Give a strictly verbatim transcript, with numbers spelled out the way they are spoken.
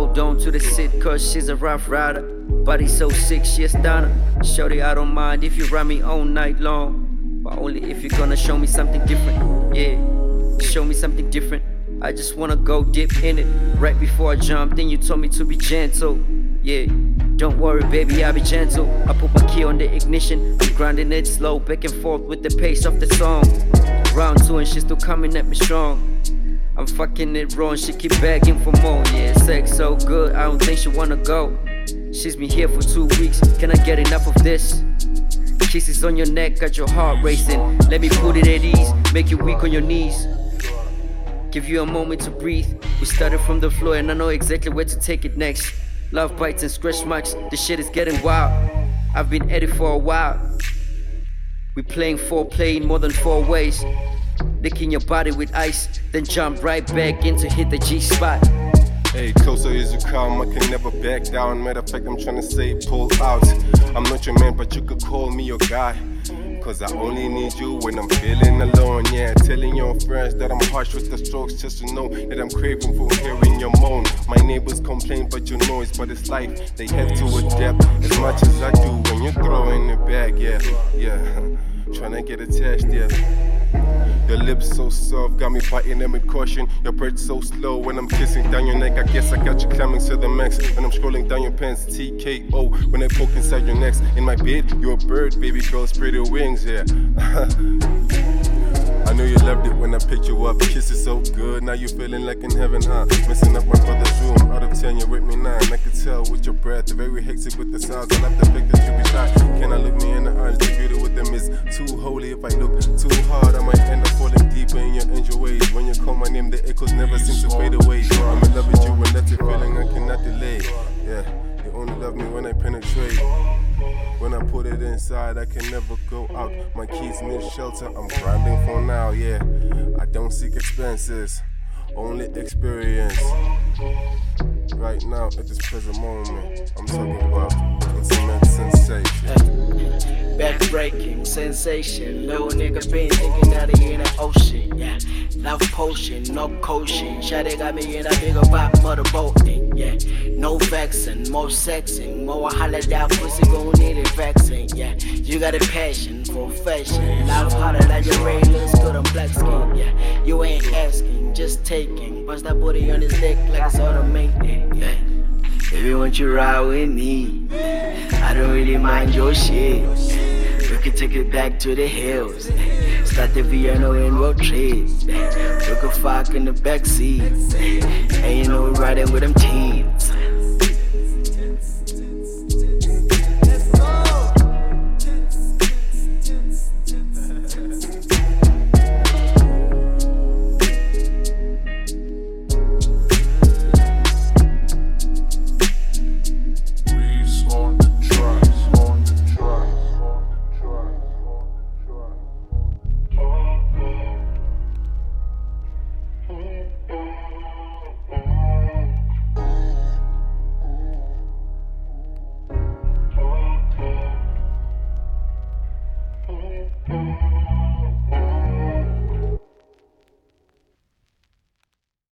hold on to the sit, cause she's a rough rider. Body so sick, she a stunner. Shorty, I don't mind if you ride me all night long, but only if you're gonna show me something different. Yeah, show me something different. I just wanna go dip in it. Right before I jump, then you told me to be gentle. Yeah, don't worry baby, I'll be gentle. I put my key on the ignition, I'm grinding it slow, back and forth with the pace of the song. Round two and she's still coming at me strong. I'm fucking it wrong, she keep begging for more. Yeah, sex so good, I don't think she wanna go. She's been here for two weeks, can I get enough of this? Kisses on your neck, got your heart racing. Let me put it at ease, make you weak on your knees. Give you a moment to breathe. We started from the floor and I know exactly where to take it next. Love bites and scratch marks, this shit is getting wild. I've been at it for a while. We playing foreplay in more than four ways. Licking your body with ice, then jump right back in to hit the G spot. Hey, closer as you come, I can never back down. Matter of fact, I'm tryna say pull out. I'm not your man, but you could call me your guy, cause I only need you when I'm feeling alone. Yeah, telling your friends that I'm harsh with the strokes, just to know that I'm craving for hearing your moan. My neighbors complain but you know it's but it's life. They have to adapt as much as I do when you're throwing it back. Yeah, yeah, tryna get attached, yeah. Your lips so soft, got me biting them with caution. Your breath so slow when I'm kissing down your neck. I guess I got you climbing to the max. When I'm scrolling down your pants, T K O. When I poke inside your necks. In my bed, you're a bird, baby girl, spread your wings, yeah. I know you loved it when I picked you up. Kisses so good, now you feeling like in heaven, huh? Messing up my brother's room, out of ten, you're with me nine. I can tell with your breath, very hectic with the sounds. I like the fact that you be shy. Can I look me in the eyes? The beauty with them is too holy. If I look too hard, I might end up falling deeper in your angel ways. When you call my name, the echoes never seem to fade away. I'm in love with you, and that's a feeling I cannot delay. Yeah, you only love me when I penetrate. When I put it inside, I can never go out. My keys need shelter, I'm grinding for now, yeah. I don't seek expenses, only experience. Right now, at this present moment, I'm talking about intimate sensation. Back-breaking sensation. Little nigga been thinking that he in the ocean, yeah. Love potion, no coaching. Shawty got me in a bigger rock motorboating, yeah. No vexing, more sexing. More holla that pussy gon' need it vexing, yeah. You got a passion for fashion. Love harder than your rain looks good on black skin, yeah. You ain't asking, just taking. Bust that booty on his neck like it's automated, yeah. If you want you ride with me, I don't really mind your shit. We can take it back to the hills. Start the piano and road trips. We can fuck in the backseat. And you know we're riding with them teens.